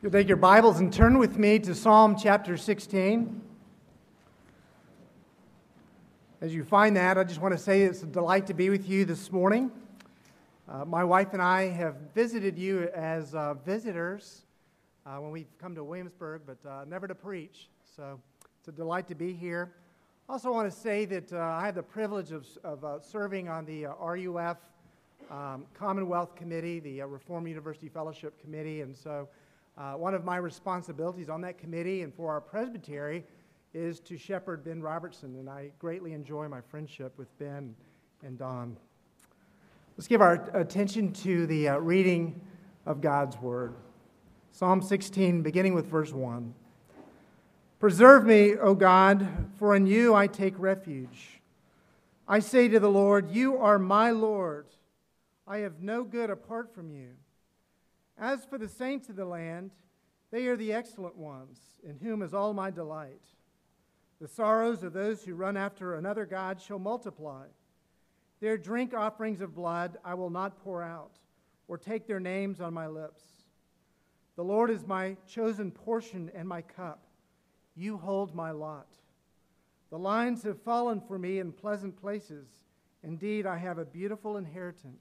You'll take your Bibles and turn with me to Psalm chapter 16. As you find that, I just want to say it's a delight to be with you this morning. My wife and I have visited you as visitors when we've come to Williamsburg, but never to preach. So it's a delight to be here. I also want to say that I have the privilege of serving on the RUF Commonwealth Committee, the Reformed University Fellowship Committee, and so one of my responsibilities on that committee and for our presbytery is to shepherd Ben Robertson, and I greatly enjoy my friendship with Ben and Don. Let's give our attention to the reading of God's Word. Psalm 16, beginning with verse 1. Preserve me, O God, for in you I take refuge. I say to the Lord, you are my Lord. I have no good apart from you. As for the saints of the land, they are the excellent ones, in whom is all my delight. The sorrows of those who run after another god shall multiply. Their drink offerings of blood I will not pour out, or take their names on my lips. The Lord is my chosen portion and my cup. You hold my lot. The lines have fallen for me in pleasant places. Indeed, I have a beautiful inheritance.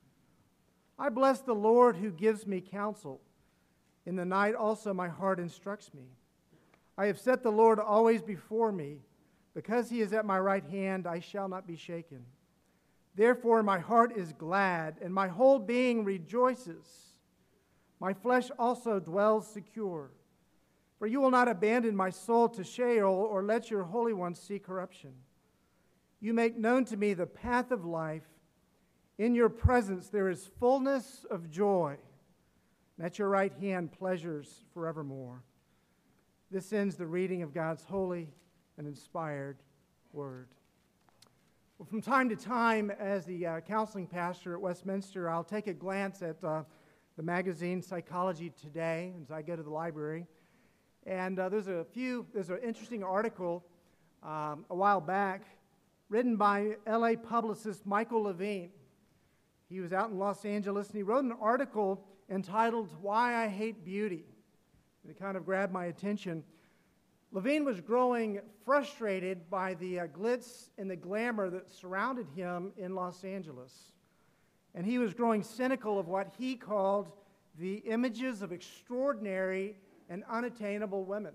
I bless the Lord who gives me counsel. In the night also my heart instructs me. I have set the Lord always before me. Because he is at my right hand, I shall not be shaken. Therefore my heart is glad, and my whole being rejoices. My flesh also dwells secure. For you will not abandon my soul to Sheol, or let your Holy One see corruption. You make known to me the path of life. In your presence there is fullness of joy, and at your right hand pleasures forevermore. This ends the reading of God's holy and inspired word. Well, from time to time, as the counseling pastor at Westminster, I'll take a glance at the magazine Psychology Today as I go to the library. And there's an interesting article a while back written by LA publicist Michael Levine. He was out in Los Angeles, and he wrote an article entitled, Why I Hate Beauty. And it kind of grabbed my attention. Levine was growing frustrated by the glitz and the glamour that surrounded him in Los Angeles. And he was growing cynical of what he called the images of extraordinary and unattainable women.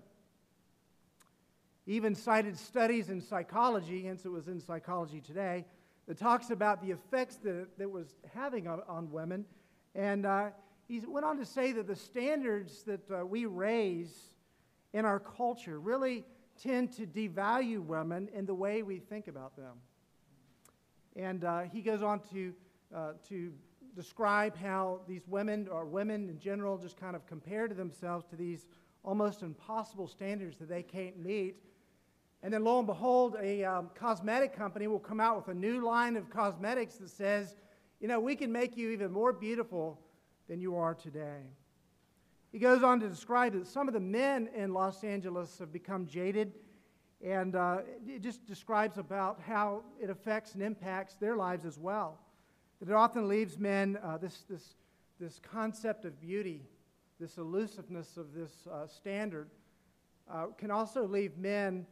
He even cited studies in psychology, hence it was in Psychology Today, that talks about the effects that it was having on women. And he went on to say that the standards that we raise in our culture really tend to devalue women in the way we think about them. And he goes on to describe how these women, or women in general, just kind of compare to themselves to these almost impossible standards that they can't meet. And then lo and behold, a cosmetic company will come out with a new line of cosmetics that says, we can make you even more beautiful than you are today. He goes on to describe that some of the men in Los Angeles have become jaded, and it just describes about how it affects and impacts their lives as well. That it often leaves men this concept of beauty, this elusiveness of this standard, can also leave men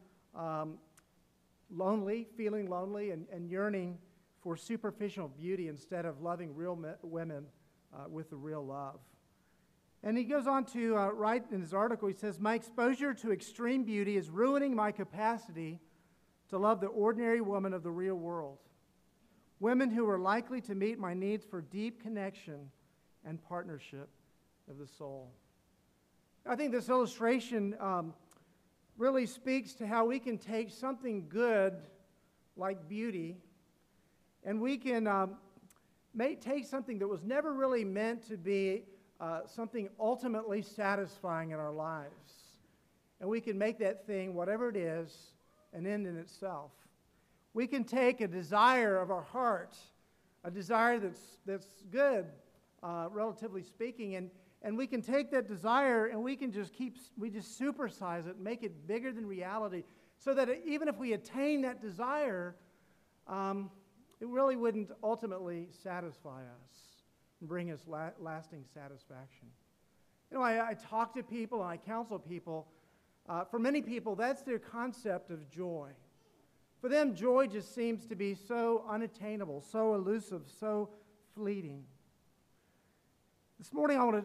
feeling lonely and yearning for superficial beauty instead of loving real women with the real love. And he goes on to write in his article, he says, my exposure to extreme beauty is ruining my capacity to love the ordinary woman of the real world. Women who are likely to meet my needs for deep connection and partnership of the soul. I think this illustration really speaks to how we can take something good like beauty, and we can take something that was never really meant to be something ultimately satisfying in our lives, and we can make that thing, whatever it is, an end in itself. We can take a desire of our heart, a desire that's good, relatively speaking, and we can take that desire and we just supersize it and make it bigger than reality, so that even if we attain that desire, it really wouldn't ultimately satisfy us and bring us lasting satisfaction. I talk to people and I counsel people. For many people, that's their concept of joy. For them, joy just seems to be so unattainable, so elusive, so fleeting. This morning I want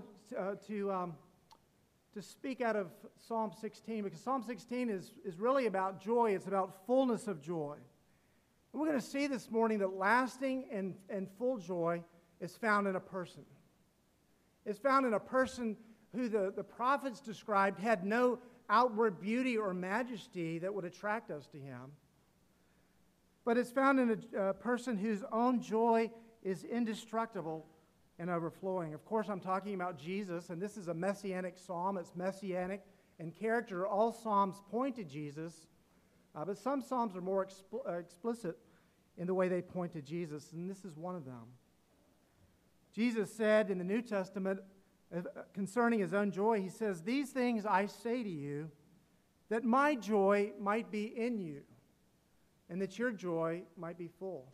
to speak out of Psalm 16, because Psalm 16 is really about joy. It's about fullness of joy. And we're going to see this morning that lasting and full joy is found in a person. It's found in a person who the prophets described had no outward beauty or majesty that would attract us to him. But it's found in a person whose own joy is indestructible and overflowing. Of course, I'm talking about Jesus, and this is a messianic psalm. It's messianic in character. All psalms point to Jesus, but some psalms are more explicit in the way they point to Jesus, and this is one of them. Jesus said in the New Testament concerning his own joy, he says, "These things I say to you, that my joy might be in you, and that your joy might be full."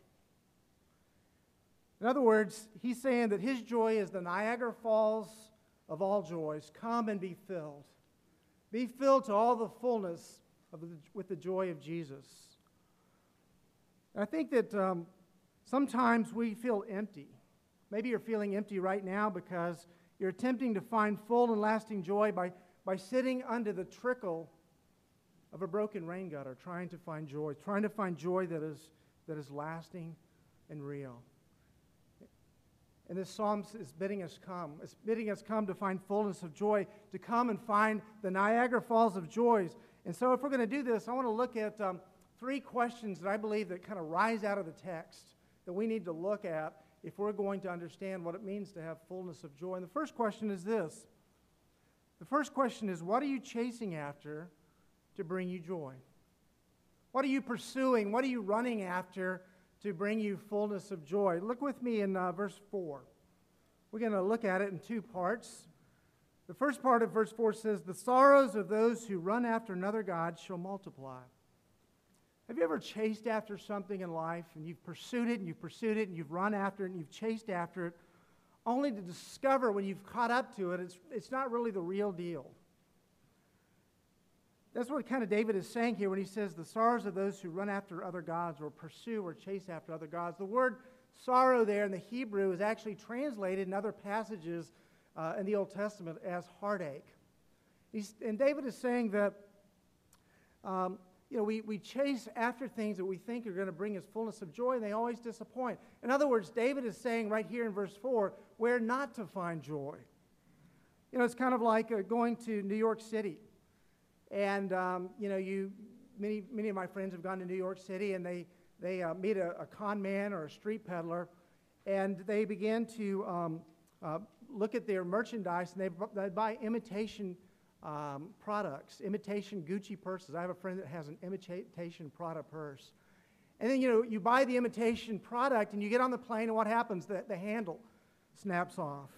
In other words, he's saying that his joy is the Niagara Falls of all joys. Come and be filled. Be filled to all the fullness with the joy of Jesus. And I think that sometimes we feel empty. Maybe you're feeling empty right now because you're attempting to find full and lasting joy by sitting under the trickle of a broken rain gutter, trying to find joy that is lasting and real. And this psalm is bidding us come. It's bidding us come to find fullness of joy, to come and find the Niagara Falls of joys. And so if we're going to do this, I want to look at three questions that I believe that kind of rise out of the text that we need to look at if we're going to understand what it means to have fullness of joy. And the first question is this. The first question is, what are you chasing after to bring you joy? What are you pursuing? What are you running after to bring you fullness of joy? Look with me in verse 4. We're going to look at it in two parts. The first part of verse 4 says, "The sorrows of those who run after another god shall multiply." Have you ever chased after something in life, and you've pursued it, and you've pursued it, and you've run after it, and you've chased after it, only to discover when you've caught up to it, it's not really the real deal? That's what kind of David is saying here when he says the sorrows of those who run after other gods or pursue or chase after other gods. The word sorrow there in the Hebrew is actually translated in other passages in the Old Testament as heartache. And David is saying that we chase after things that we think are going to bring us fullness of joy, and they always disappoint. In other words, David is saying right here in verse 4 where not to find joy. It's kind of like going to New York City. And, many of my friends have gone to New York City, and they meet a con man or a street peddler, and they begin to look at their merchandise, and they buy imitation products, imitation Gucci purses. I have a friend that has an imitation Prada purse. And then, you buy the imitation product, and you get on the plane, and what happens? The handle snaps off.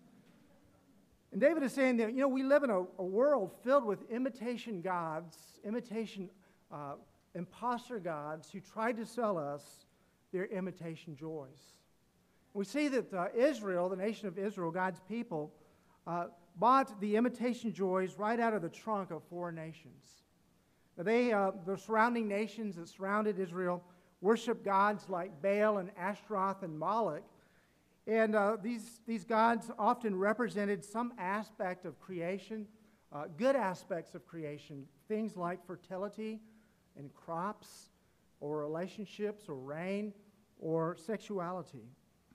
And David is saying that, we live in a world filled with imitation gods, imitation imposter gods who tried to sell us their imitation joys. We see that Israel, the nation of Israel, God's people, bought the imitation joys right out of the trunk of foreign nations. Now the surrounding nations that surrounded Israel worship gods like Baal and Ashtaroth and Moloch. And these gods often represented some aspect of creation, good aspects of creation, things like fertility and crops or relationships or rain or sexuality.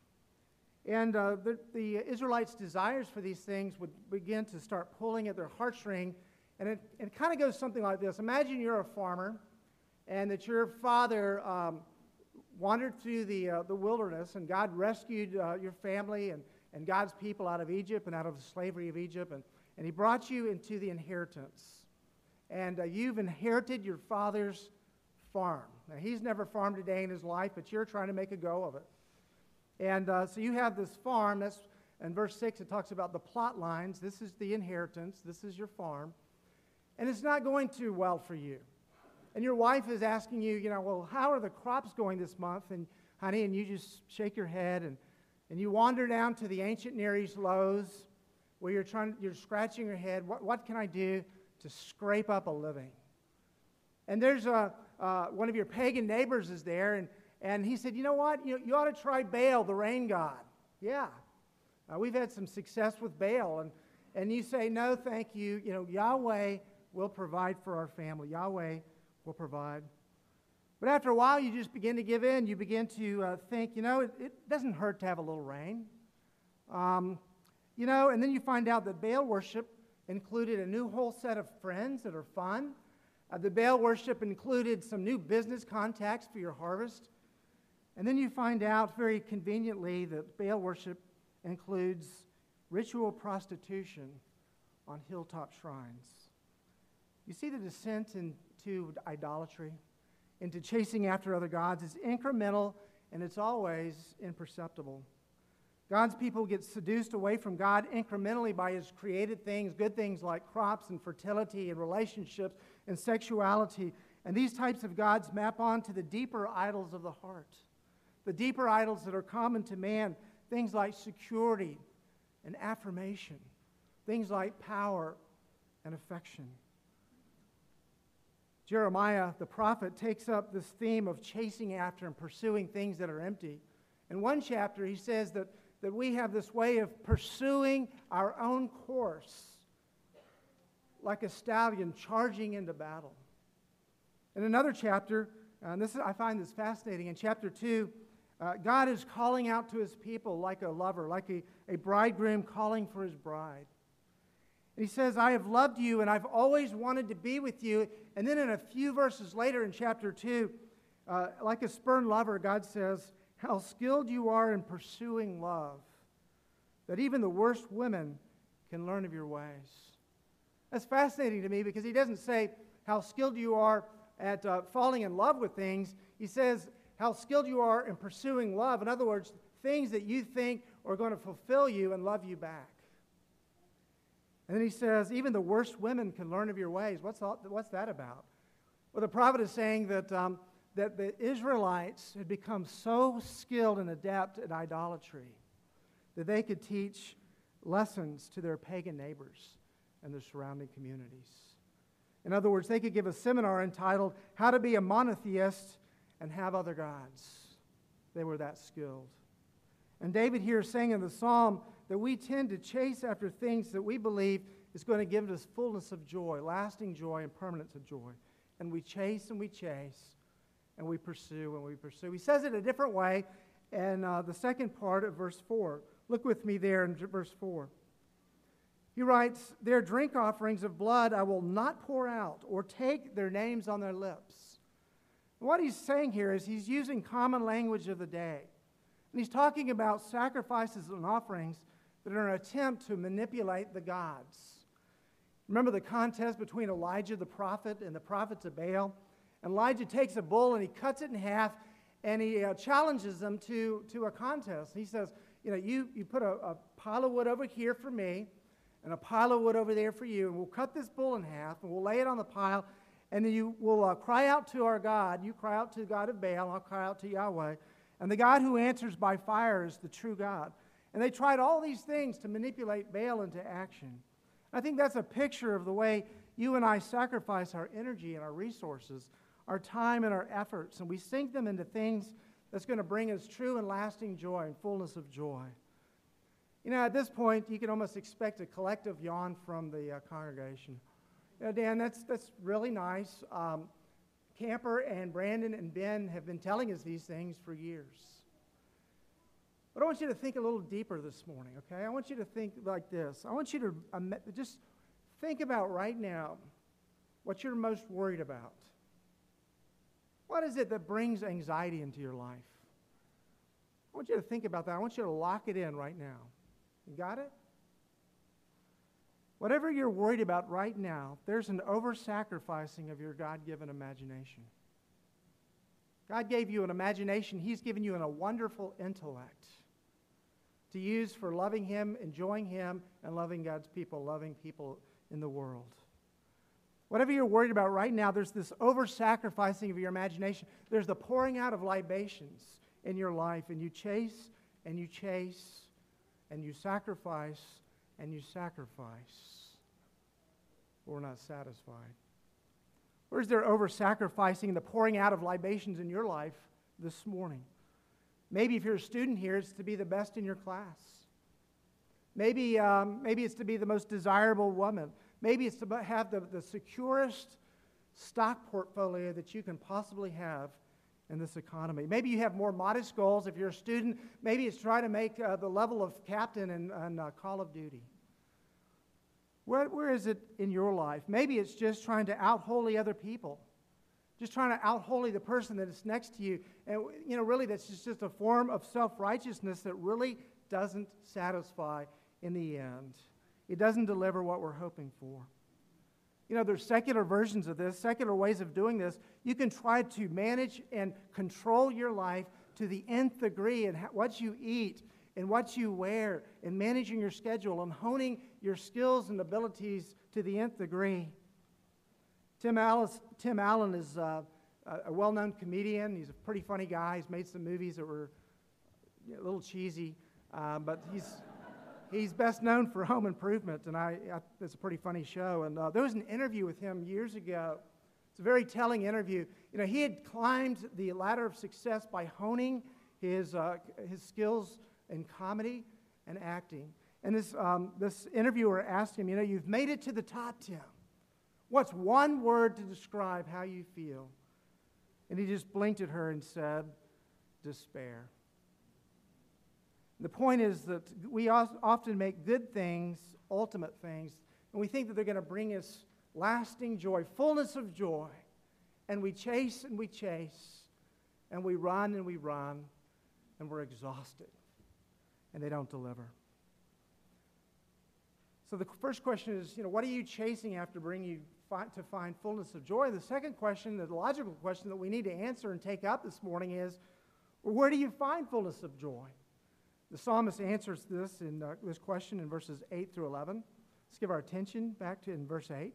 And the Israelites' desires for these things would begin to start pulling at their heartstring, and it kind of goes something like this. Imagine you're a farmer and that your father wandered through the wilderness, and God rescued your family and God's people out of Egypt and out of the slavery of Egypt, and he brought you into the inheritance. And you've inherited your father's farm. Now, he's never farmed a day in his life, but you're trying to make a go of it. And so you have this farm. That's in verse 6, it talks about the plot lines. This is the inheritance. This is your farm. And it's not going too well for you. And your wife is asking you, well, how are the crops going this month? And honey, and you just shake your head, and you wander down to the ancient Near East Lowe's, where you're scratching your head, what can I do to scrape up a living? And there's one of your pagan neighbors is there, and he said, you know what? You ought to try Baal, the rain god. Yeah. We've had some success with Baal. And you say, no, thank you. Yahweh will provide for our family. Yahweh will provide. But after a while, you just begin to give in. You begin to think, it doesn't hurt to have a little rain. And then you find out that Baal worship included a new whole set of friends that are fun. The Baal worship included some new business contacts for your harvest. And then you find out very conveniently that Baal worship includes ritual prostitution on hilltop shrines. You see, the descent into idolatry, into chasing after other gods, is incremental and it's always imperceptible. God's people get seduced away from God incrementally by His created things, good things like crops and fertility and relationships and sexuality. And these types of gods map onto the deeper idols of the heart, the deeper idols that are common to man, things like security and affirmation, things like power and affection. Jeremiah, the prophet, takes up this theme of chasing after and pursuing things that are empty. In one chapter, he says that we have this way of pursuing our own course like a stallion charging into battle. In another chapter, and I find this fascinating, in chapter 2, God is calling out to His people like a lover, like a bridegroom calling for his bride. And He says, I have loved you and I've always wanted to be with you. And then in a few verses later in chapter 2, like a spurned lover, God says, how skilled you are in pursuing love, that even the worst women can learn of your ways. That's fascinating to me because He doesn't say how skilled you are at falling in love with things. He says how skilled you are in pursuing love. In other words, things that you think are going to fulfill you and love you back. And then He says, even the worst women can learn of your ways. What's that about? Well, the prophet is saying that the Israelites had become so skilled and adept at idolatry that they could teach lessons to their pagan neighbors and their surrounding communities. In other words, they could give a seminar entitled How to Be a Monotheist and Have Other Gods. They were that skilled. And David here is saying in the psalm that we tend to chase after things that we believe is going to give us fullness of joy, lasting joy and permanence of joy. And we chase and we chase and we pursue and we pursue. He says it a different way in the second part of verse 4. Look with me there in verse 4. He writes, their drink offerings of blood I will not pour out or take their names on their lips. And what he's saying here is he's using common language of the day. And he's talking about sacrifices and offerings that are an attempt to manipulate the gods. Remember the contest between Elijah the prophet and the prophets of Baal? And Elijah takes a bull and he cuts it in half and he challenges them to a contest. He says, you put a pile of wood over here for me and a pile of wood over there for you, and we'll cut this bull in half and we'll lay it on the pile, and then you will cry out to our God. You cry out to the God of Baal, and I'll cry out to Yahweh. And the God who answers by fire is the true God. And they tried all these things to manipulate Baal into action. I think that's a picture of the way you and I sacrifice our energy and our resources, our time and our efforts, and we sink them into things that's going to bring us true and lasting joy and fullness of joy. At this point, you can almost expect a collective yawn from the congregation. Dan, that's really nice. Camper and Brandon and Ben have been telling us these things for years. But I want you to think a little deeper this morning, okay? I want you to think like this. I want you to just think about right now what you're most worried about. What is it that brings anxiety into your life? I want you to think about that. I want you to lock it in right now. You got it? Whatever you're worried about right now, there's an over-sacrificing of your God-given imagination. God gave you an imagination. He's given you a wonderful intellect to use for loving Him, enjoying Him, and loving God's people, loving people in the world. Whatever you're worried about right now, there's this over-sacrificing of your imagination. There's the pouring out of libations in your life, and you chase, and you chase, and you sacrifice, and you sacrifice, but we're not satisfied? Or is there over-sacrificing, the pouring out of libations in your life this morning? Maybe if you're a student here, it's to be the best in your class. Maybe it's to be the most desirable woman. Maybe it's to have the securest stock portfolio that you can possibly have in this economy. Maybe you have more modest goals. If you're a student, maybe it's try to make the level of captain in Call of Duty. Where is it in your life? Maybe it's just trying to out-holy other people. Just trying to out-holy the person that is next to you. And, really that's just a form of self-righteousness that really doesn't satisfy in the end. It doesn't deliver what we're hoping for. There's secular versions of this, secular ways of doing this. You can try to manage and control your life to the nth degree in what you eat and what you wear and managing your schedule and honing your skills and abilities to the nth degree. Tim Allen is a well-known comedian. He's a pretty funny guy. He's made some movies that were a little cheesy, but he's best known for Home Improvement, and it's a pretty funny show. And there was an interview with him years ago. It's a very telling interview. He had climbed the ladder of success by honing his skills in comedy and acting. And this interviewer asked him, you've made it to the top, Tim. What's one word to describe how you feel? And he just blinked at her and said, despair. The point is that we often make good things ultimate things, and we think that they're going to bring us lasting joy, fullness of joy. And we chase and we chase, and we run and we run, and we're exhausted, and they don't deliver. So the first question is, what are you chasing after to find fullness of joy? The second question, the logical question that we need to answer and take up this morning is, where do you find fullness of joy? The psalmist answers this question in verses 8 through 11. Let's give our attention back to in verse 8.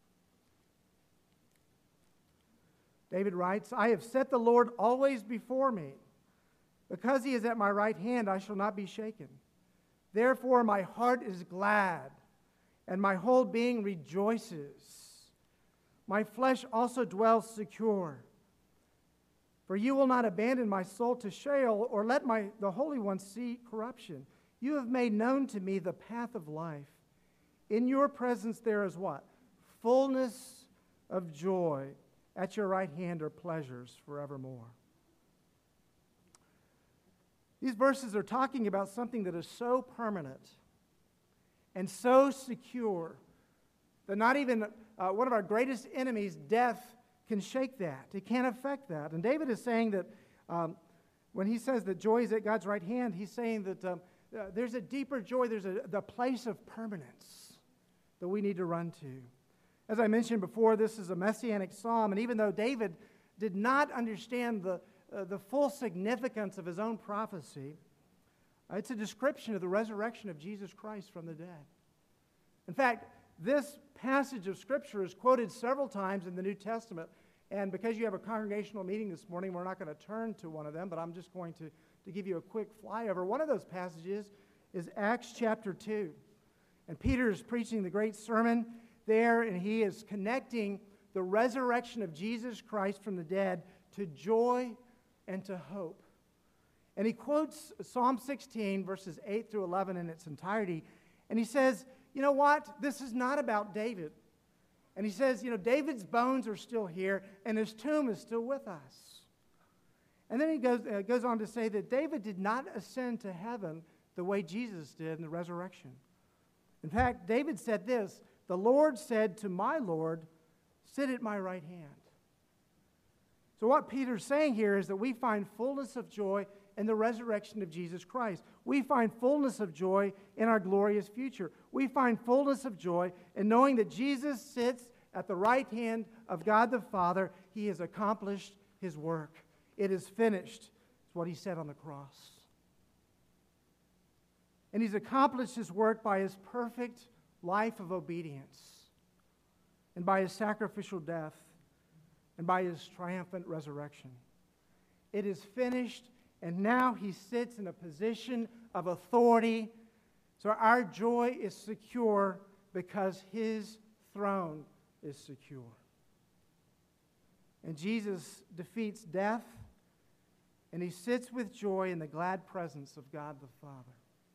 David writes, I have set the Lord always before me. Because he is at my right hand, I shall not be shaken. Therefore my heart is glad, and my whole being rejoices. My flesh also dwells secure. For you will not abandon my soul to Sheol, or let the Holy One see corruption. You have made known to me the path of life. In your presence there is what? Fullness of joy. At your right hand are pleasures forevermore. These verses are talking about something that is so permanent and so secure that not even one of our greatest enemies, death, can shake that. It can't affect that. And David is saying that when he says that joy is at God's right hand, he's saying that there's a deeper joy, there's the place of permanence that we need to run to. As I mentioned before, this is a messianic psalm, and even though David did not understand the full significance of his own prophecy, it's a description of the resurrection of Jesus Christ from the dead. In fact, this passage of Scripture is quoted several times in the New Testament, and because you have a congregational meeting this morning, we're not going to turn to one of them, but I'm just going to give you a quick flyover. One of those passages is Acts chapter 2, and Peter is preaching the great sermon there, and he is connecting the resurrection of Jesus Christ from the dead to joy and to hope. And he quotes Psalm 16, verses 8 through 11 in its entirety, and he says, you know what? This is not about David. And he says, David's bones are still here, and his tomb is still with us. And then he goes on to say that David did not ascend to heaven the way Jesus did in the resurrection. In fact, David said this, the Lord said to my Lord, sit at my right hand. So what Peter's saying here is that we find fullness of joy in the resurrection of Jesus Christ. We find fullness of joy in our glorious future. We find fullness of joy in knowing that Jesus sits at the right hand of God the Father. He has accomplished his work. It is finished. It's what he said on the cross. And he's accomplished his work by his perfect life of obedience, and by his sacrificial death, and by his triumphant resurrection. It is finished, and now he sits in a position of authority, So our joy is secure because his throne is secure. And Jesus defeats death, and he sits with joy in the glad presence of God the Father.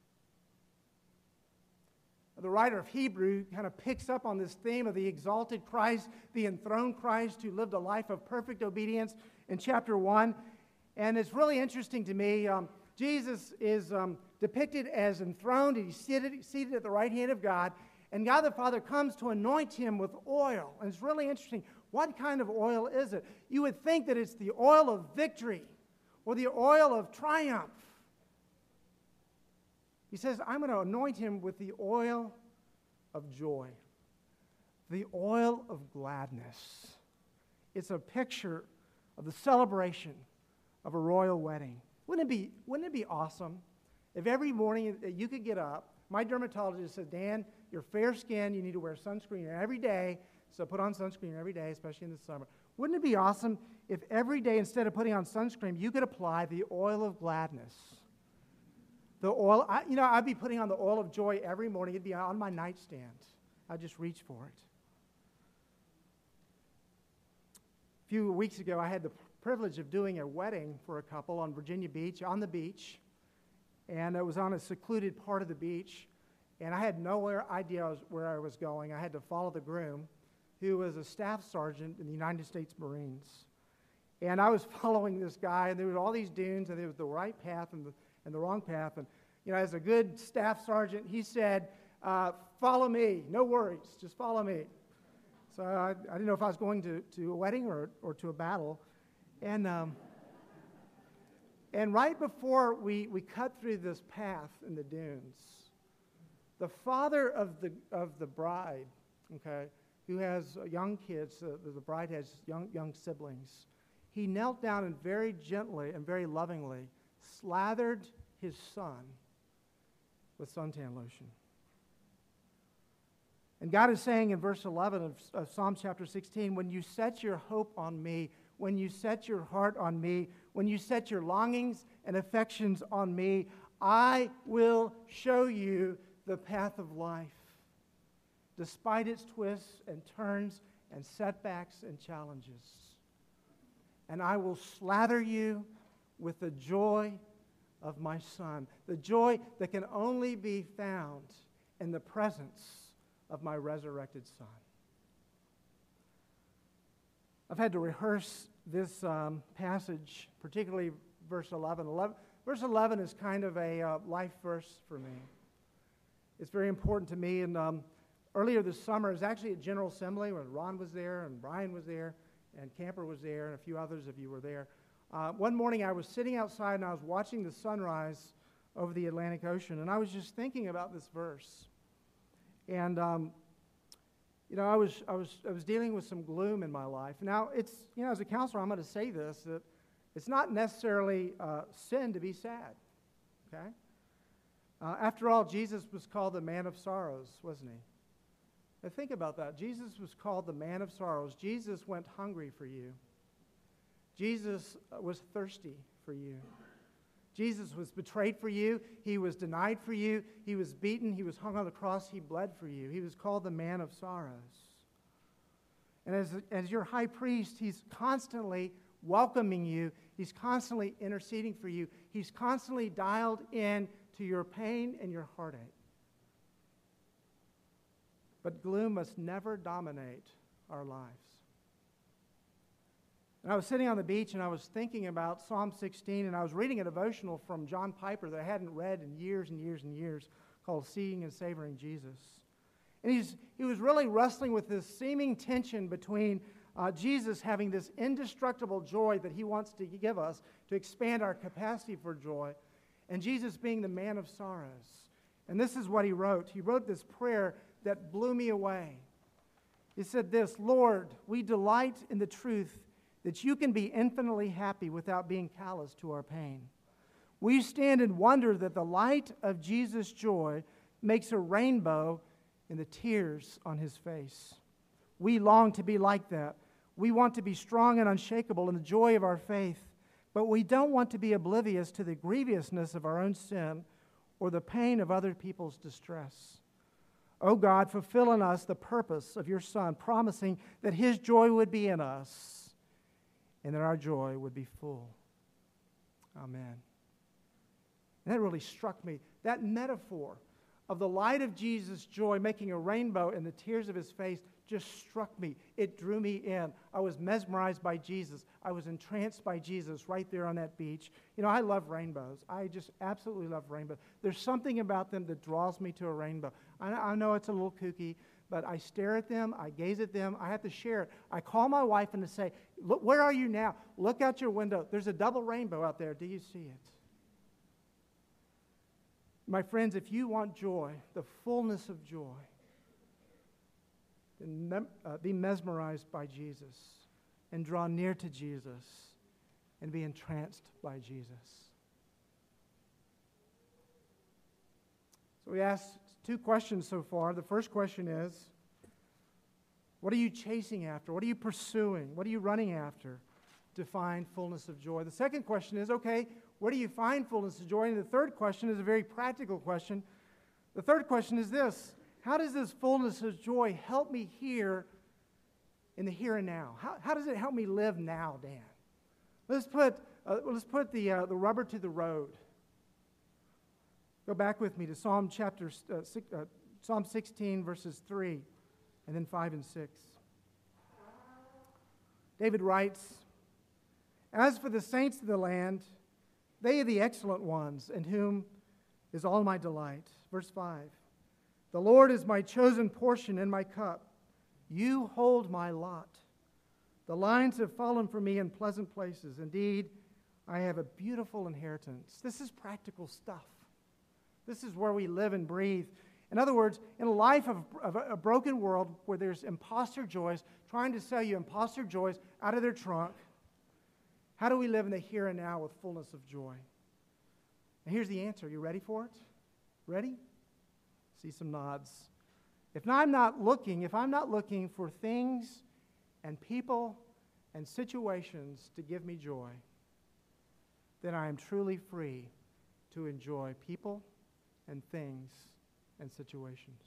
The writer of Hebrew kind of picks up on this theme of the exalted Christ, the enthroned Christ who lived a life of perfect obedience in chapter 1. And it's really interesting to me. Jesus is depicted as enthroned, and he's seated at the right hand of God. And God the Father comes to anoint him with oil. And it's really interesting. What kind of oil is it? You would think that it's the oil of victory or the oil of triumph. He says, I'm going to anoint him with the oil of joy, the oil of gladness. It's a picture of the celebration of a royal wedding. Wouldn't it be awesome if every morning you could get up? My dermatologist said, Dan, you're fair skinned, you need to wear sunscreen every day, so put on sunscreen every day, especially in the summer. Wouldn't it be awesome if every day, instead of putting on sunscreen, you could apply the oil of gladness? The oil, I'd be putting on the oil of joy every morning. It'd be on my nightstand. I'd just reach for it. A few weeks ago, I had the privilege of doing a wedding for a couple on Virginia Beach, on the beach. And it was on a secluded part of the beach. And I had no idea where I was going. I had to follow the groom, who was a staff sergeant in the United States Marines. And I was following this guy, and there were all these dunes, and there was the right path and the wrong path. And, as a good staff sergeant, he said, follow me. No worries. Just follow me. So I didn't know if I was going to a wedding or to a battle. And right before we cut through this path in the dunes, the father of the bride, okay, who has young kids, the bride has young siblings, he knelt down and very gently and very lovingly slathered his son with suntan lotion. And God is saying in verse 11 of Psalm chapter 16, when you set your hope on me, when you set your heart on me, when you set your longings and affections on me, I will show you the path of life, despite its twists and turns and setbacks and challenges. And I will slather you with the joy of my Son, the joy that can only be found in the presence of my resurrected Son. I've had to rehearse this passage, particularly verse 11. Verse 11 is kind of a life verse for me. It's very important to me. And earlier this summer, it was actually at General Assembly when Ron was there and Brian was there and Camper was there and a few others of you were there. One morning I was sitting outside and I was watching the sunrise over the Atlantic Ocean, and I was just thinking about this verse. And I was dealing with some gloom in my life. Now, it's as a counselor, I'm going to say this, that it's not necessarily sin to be sad. Okay. After all, Jesus was called the man of sorrows, wasn't he? Now think about that. Jesus was called the man of sorrows. Jesus went hungry for you. Jesus was thirsty for you. Jesus was betrayed for you. He was denied for you. He was beaten. He was hung on the cross. He bled for you. He was called the man of sorrows. And as your high priest, he's constantly welcoming you. He's constantly interceding for you. He's constantly dialed in to your pain and your heartache. But gloom must never dominate our lives. And I was sitting on the beach and I was thinking about Psalm 16, and I was reading a devotional from John Piper that I hadn't read in years and years and years called Seeing and Savoring Jesus. And he was really wrestling with this seeming tension between Jesus having this indestructible joy that he wants to give us to expand our capacity for joy, and Jesus being the man of sorrows. And this is what he wrote. He wrote this prayer that blew me away. He said this, Lord, we delight in the truth that you can be infinitely happy without being callous to our pain. We stand in wonder that the light of Jesus' joy makes a rainbow in the tears on his face. We long to be like that. We want to be strong and unshakable in the joy of our faith, but we don't want to be oblivious to the grievousness of our own sin or the pain of other people's distress. O God, fulfill in us the purpose of your Son, promising that his joy would be in us and that our joy would be full. Amen. And that really struck me. That metaphor of the light of Jesus' joy making a rainbow in the tears of his face just struck me. It drew me in. I was mesmerized by Jesus. I was entranced by Jesus right there on that beach. You know, I love rainbows. I just absolutely love rainbows. There's something about them that draws me to a rainbow. I know it's a little kooky, but I stare at them. I gaze at them. I have to share it. I call my wife and to say, "Look, where are you now? Look out your window. There's a double rainbow out there. Do you see it?" My friends, if you want joy, the fullness of joy, then be mesmerized by Jesus and draw near to Jesus and be entranced by Jesus. So we asked 2 questions so far. The first question is, what are you chasing after? What are you pursuing? What are you running after to find fullness of joy? The second question is, okay, where do you find fullness of joy? And the third question is a very practical question. The third question is this: how does this fullness of joy help me here in the here and now? How does it help me live now, Dan? Let's put the rubber to the road. Go back with me to Psalm 16, verses 3, and then 5 and 6. David writes, "As for the saints of the land, they are the excellent ones, in whom is all my delight." Verse 5, "The Lord is my chosen portion and my cup. You hold my lot. The lines have fallen for me in pleasant places. Indeed, I have a beautiful inheritance." This is practical stuff. This is where we live and breathe. In other words, in a life of a broken world where there's imposter joys trying to sell you imposter joys out of their trunk, how do we live in the here and now with fullness of joy? And here's the answer. You ready for it? Ready? See some nods. If I'm not looking for things and people and situations to give me joy, then I am truly free to enjoy people and things and situations.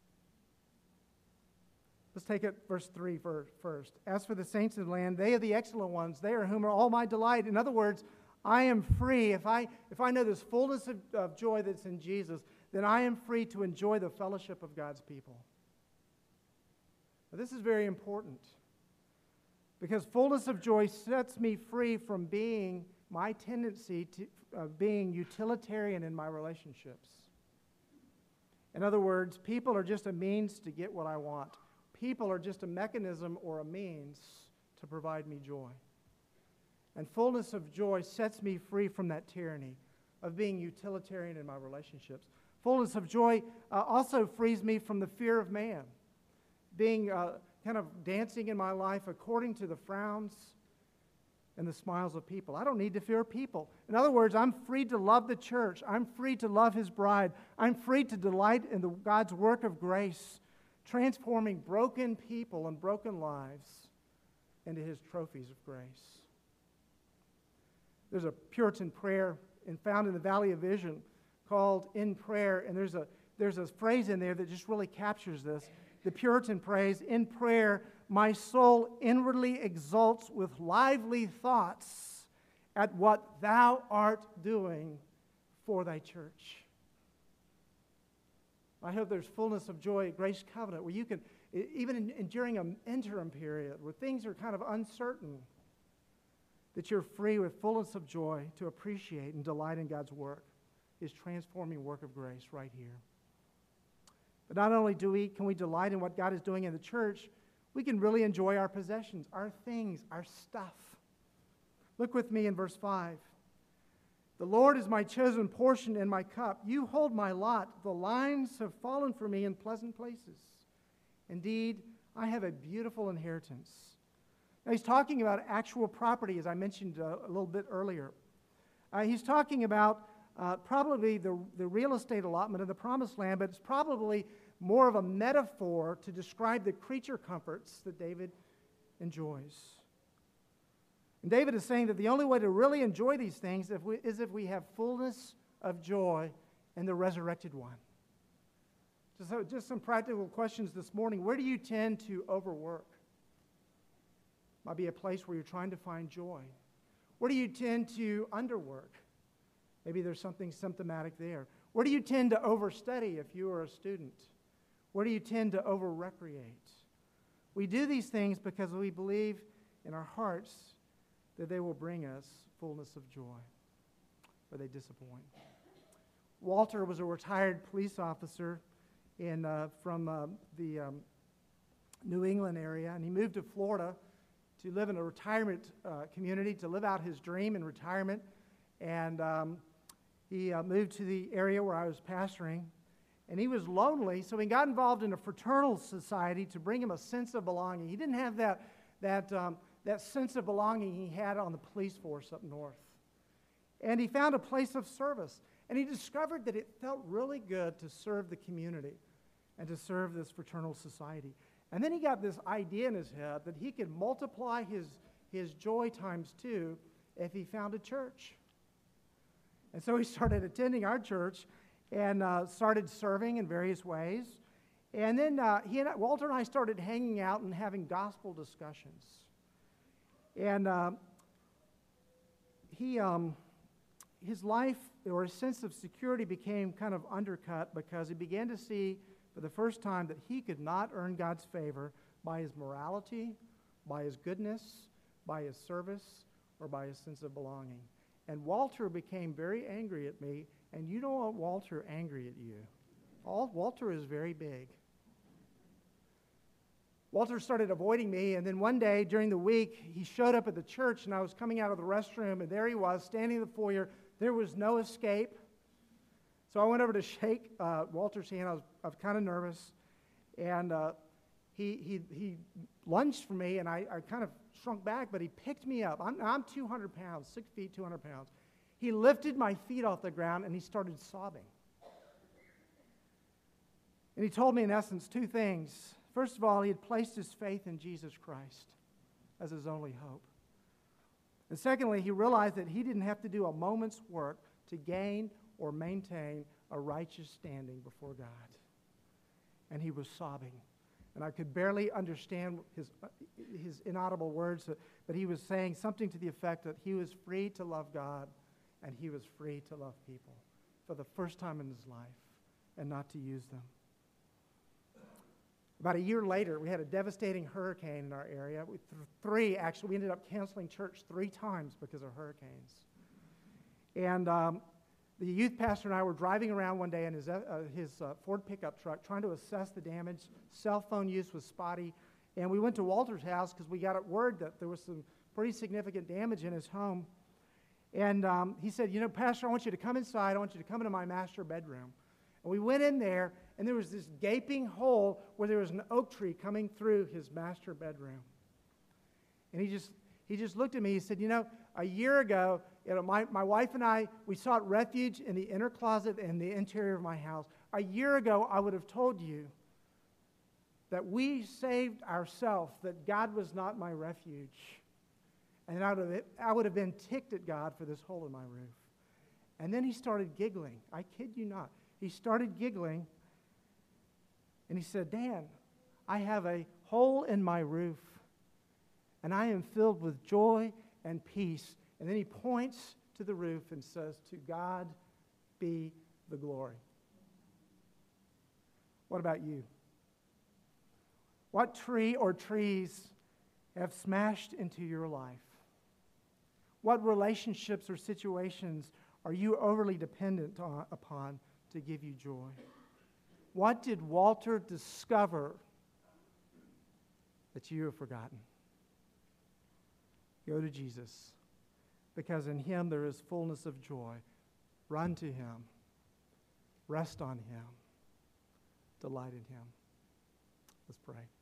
Let's take it verse 3 first. "As for the saints of the land, they are the excellent ones. They are whom are all my delight." In other words, I am free. If I know this fullness of joy that's in Jesus, then I am free to enjoy the fellowship of God's people. Now, this is very important because fullness of joy sets me free from being my tendency to being utilitarian in my relationships. In other words, people are just a means to get what I want. People are just a mechanism or a means to provide me joy. And fullness of joy sets me free from that tyranny of being utilitarian in my relationships. Fullness of joy also frees me from the fear of man, being kind of dancing in my life according to the frowns and the smiles of people. I don't need to fear people. In other words, I'm free to love the church. I'm free to love his bride. I'm free to delight in God's work of grace, transforming broken people and broken lives into his trophies of grace. There's a Puritan prayer found in the Valley of Vision called "In Prayer," and there's a phrase in there that just really captures this. The Puritan prays, "In prayer, my soul inwardly exults with lively thoughts at what thou art doing for thy church." I hope there's fullness of joy at Grace Covenant where you can, even during an interim period where things are kind of uncertain, that you're free with fullness of joy to appreciate and delight in God's work, his transforming work of grace right here. But not only can we delight in what God is doing in the church, we can really enjoy our possessions, our things, our stuff. Look with me in verse 5. "The Lord is my chosen portion and my cup. You hold my lot. The lines have fallen for me in pleasant places. Indeed, I have a beautiful inheritance." Now, he's talking about actual property, as I mentioned a little bit earlier. He's talking about probably the real estate allotment of the Promised Land, but it's probably more of a metaphor to describe the creature comforts that David enjoys. And David is saying that the only way to really enjoy these things is if we have fullness of joy and the resurrected one. Just some practical questions this morning. Where do you tend to overwork? Might be a place where you're trying to find joy. Where do you tend to underwork? Maybe there's something symptomatic there. Where do you tend to overstudy if you are a student? Where do you tend to over-recreate? We do these things because we believe in our hearts that they will bring us fullness of joy, or they disappoint. Walter was a retired police officer from the New England area, and he moved to Florida to live in a retirement community, to live out his dream in retirement. And he moved to the area where I was pastoring, and he was lonely, so he got involved in a fraternal society to bring him a sense of belonging. He didn't have that sense of belonging he had on the police force up north. And he found a place of service, and he discovered that it felt really good to serve the community and to serve this fraternal society. And then he got this idea in his head that he could multiply his joy times 2 if he found a church. And so he started attending our church and started serving in various ways. And then Walter and I started hanging out and having gospel discussions. And his life, or his sense of security, became kind of undercut because he began to see for the first time that he could not earn God's favor by his morality, by his goodness, by his service, or by his sense of belonging. And Walter became very angry at me, and you don't want Walter angry at you. Walter is very big. Walter started avoiding me, and then one day during the week, he showed up at the church, and I was coming out of the restroom, and there he was, standing in the foyer. There was no escape. So I went over to shake Walter's hand. I was kind of nervous, and he lunged for me, and I kind of shrunk back, but he picked me up. I'm 200 pounds, 6 feet, 200 pounds. He lifted my feet off the ground, and he started sobbing. And he told me, in essence, 2 things. First of all, he had placed his faith in Jesus Christ as his only hope. And secondly, he realized that he didn't have to do a moment's work to gain or maintain a righteous standing before God. And he was sobbing. And I could barely understand his inaudible words, but he was saying something to the effect that he was free to love God and he was free to love people for the first time in his life and not to use them. About a year later, we had a devastating hurricane in our area. 3, actually. We ended up canceling church 3 times because of hurricanes. And the youth pastor and I were driving around one day in his Ford pickup truck trying to assess the damage. Cell phone use was spotty. And we went to Walter's house because we got word that there was some pretty significant damage in his home. And he said, Pastor, I want you to come inside. I want you to come into my master bedroom. And we went in there, and there was this gaping hole where there was an oak tree coming through his master bedroom. And he just looked at me. He said, a year ago, my wife and I, we sought refuge in the inner closet and the interior of my house. A year ago, I would have told you that we saved ourselves, that God was not my refuge. And I would have been ticked at God for this hole in my roof. And then he started giggling. I kid you not. He started giggling, and he said, Dan, I have a hole in my roof, and I am filled with joy and peace. And then he points to the roof and says, to God be the glory. What about you? What tree or trees have smashed into your life? What relationships or situations are you overly dependent upon to give you joy? What did Walter discover that you have forgotten? Go to Jesus, because in him there is fullness of joy. Run to him. Rest on him. Delight in him. Let's pray.